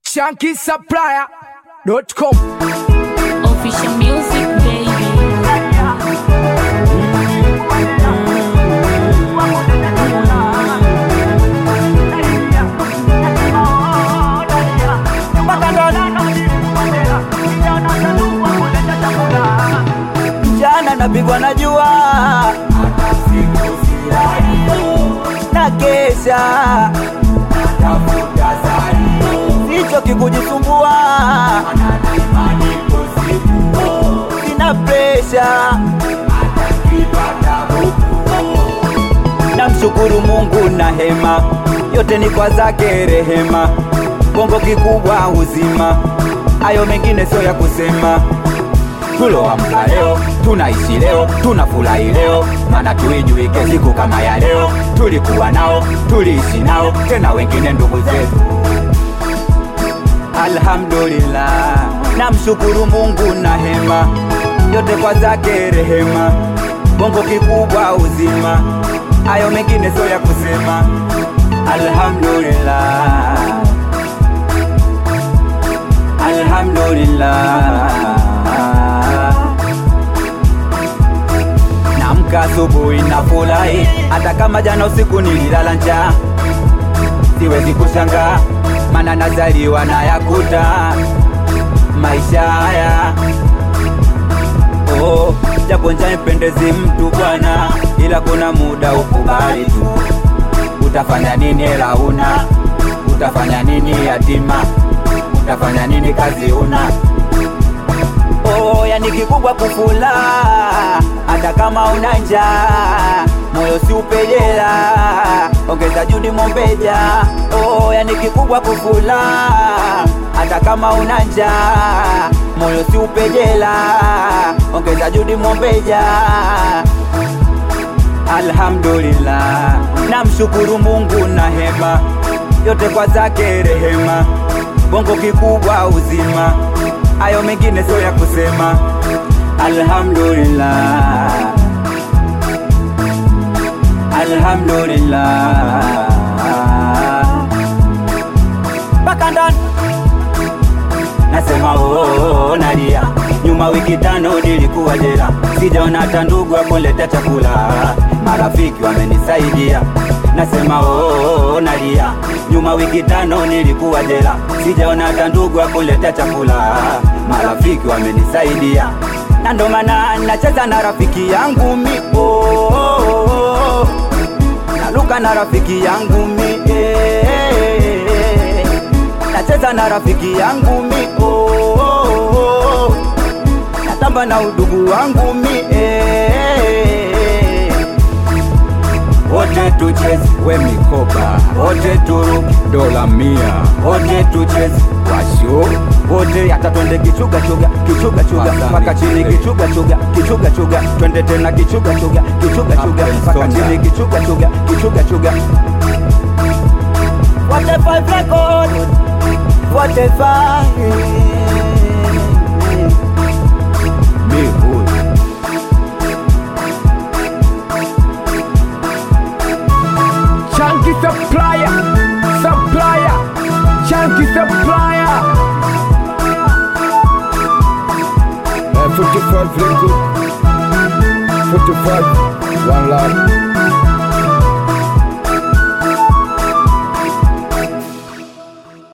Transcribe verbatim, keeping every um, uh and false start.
Shanky Supplier dot com. Official music, baby. Jana napigwa na jua na kesha sicho kikujisumbua, sina presha, namshukuru Mungu na hema, yote ni kwa zake rehema. Bongo kikubwa uzima, ayo mengine sio ya kusema. Tuloamka leo, tunaishi leo, tunafurahi leo, maana tuijuike siku kama ya leo. Tulikuwa nao, tuliishi nao, tena wengine ndugu zetu. Alhamdulillah, namshukuru Mungu na hema, yote kwa zake rehema. Bongo kikubwa uzima, ayo mengine sio ya kusema. Alhamdulillah, Alhamdulillah. Namka asubuhi na furahi, hata kama jana usiku nililala njaa. Siwezi kushangaa, maana nazaliwa na yakuta maisha haya. Oh, japo njaa ipendezi mtu bwana, ila kuna muda ukubali tu. Utafanya nini hela una? Utafanya nini yatima? Utafanya nini kazi una? Oh, yani kikubwa kufula, hata kama una njaa, moyo si upejela, ongeza juhudi mombeja. Oh, yani kikubwa kufula, hata kama una njaa, moyo si upejela, ongeza juhudi mombeja. Alhamdulillah, namshukuru Mungu na hema, yote kwa zake rehema. Bongo kikubwa uzima, ayo mengine sio ya kusema. Alhamdulillah, Alhamdulillah. Bakandon nasema oh, nalia. Nyuma wiki tano nilikuwa jela, sijaona hata ndugu akuleta chakula. Marafiki wamenisaidia, nasema oh, nalia. Nyuma wiki tano nilikuwa jela, sijaona hata ndugu akuleta chakula. Marafiki wamenisaidia, na ndo maana nacheza na rafiki yangu mi oh, oh, oh. Naluka na rafiki yangu mi eh, eh, eh. Nacheza na rafiki yangu mi oh, oh, oh. Natamba na udugu wangu mi eh, eh. Wote tucheze we mikoba, wote turuki dola mia, wote tucheze washo, wote hata twende kichuga chuga, kichuga chuga mpaka chini, kichuga chuga, kichuga chuga, twende tena kichuga chuga, kichuga chuga mpaka chini, kichuga chuga, kichuga chuga. Forty-five record, forty-five. Me good. Shanky Supplier, Supplier, Shanky Supplier. forty-five record, forty-five, one love.